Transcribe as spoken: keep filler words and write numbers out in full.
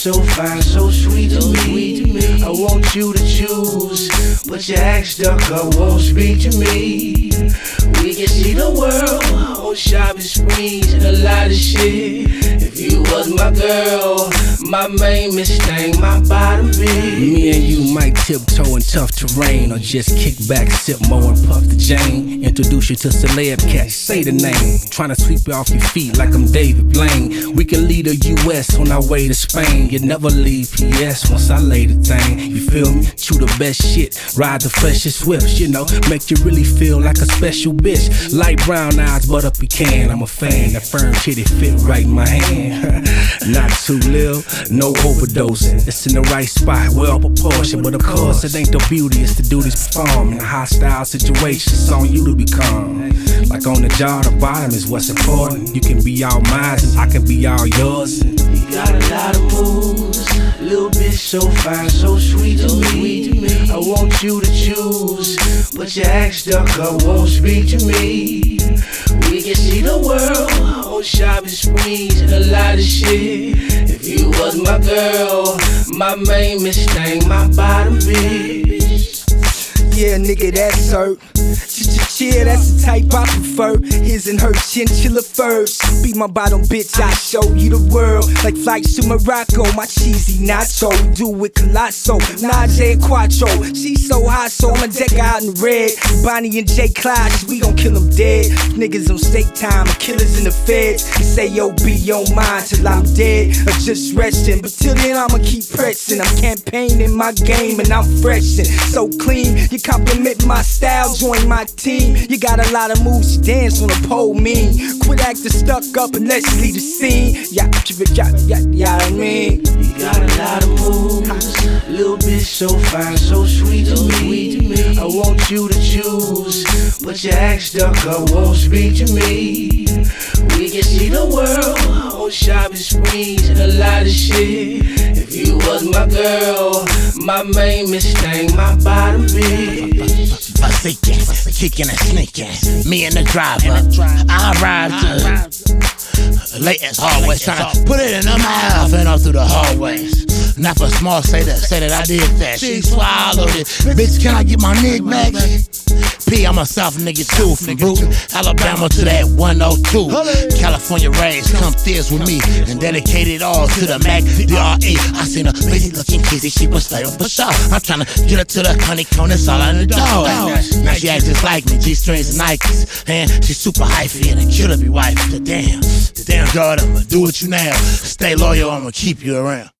so fine, so sweet to me. I want you to choose, but your act stuck up, won't speak to me. We can see the world on shopping sprees and a lot of shit. If you was my girl, my main mistake, my bottom bitch. Me and you might tiptoe in tough terrain, or just kick back, sip more and puff the Jane. Introduce you to celeb cats, say the name. Tryna sweep you off your feet like I'm David Blaine. We can lead the U S on our way to Spain. You never leave P S once I lay the thing. You feel me? Chew the best shit, ride the freshest swifts, you know, make you really feel like a special bitch. Light brown eyes, butt up pecan. I'm a fan, that firm titty fit right in my hand. Not too little, no overdose. It's in the right spot, well proportioned. But of course, it ain't the beauty, it's the duties performed. In a hostile situation, it's on you to be calm. Like on the job, the bottom is what's important. You can be all mine, I can be all yours. You got a lot of moves, little bitch so fine, so sweet to me. I want you to choose, but your act stuck up, won't speak to me. We can see the world on shopping sprees and a lot of shit. If you was my girl, my main mistake, my bottom bitch. Yeah, nigga, that's her. Ch-ch-cheer, that's the type I prefer. His and her chinchilla furs. Be my bottom bitch, I show you the world. Like flights to Morocco, my cheesy nacho. Do with Colosso, Najee and Quattro. She so hot, so I'ma deck out in red. Bonnie and Jay Clyde, we gon' kill them dead. Niggas on state time, killers in the feds. They say yo, be on mine till I'm dead or just resting. But till then, I'ma keep pressing. I'm campaigning my game and I'm freshin'. So clean, you compliment my style, join my team. You got a lot of moves, you dance on a pole mean. Quit acting stuck up and let's leave the scene. Yeah, yeah, yeah, yeah, I mean. You got a lot of moves, little bitch so fine, so sweet to me. I want you to choose, but your act stuck up, won't speak to me. We can see the world on shopping sprees and a lot of shit. If you was my girl, my main mistake, my bottom bitch. Forsaken, kicking and sneaking. Me and the driver, I arrived to late as always, trying to put it in her mouth and all through the hallways. Not for small, say that, say that I did that. She swallowed it. Bitch, can I get my nigga back? P, I'm a South nigga too, from Bruton, Alabama to that one oh two. California raised, come fizz with me and dedicate it all to the Mac D R E. I seen a busy looking kizzy, she was slaying for sure. I'm trying to get her to the honeycomb, that's all I know. Now she act just like me, G-strings and Nikes. And she super hyphy and a killer be wife. The damn, the damn girl, I'ma do what you now. Stay loyal, I'ma keep you around.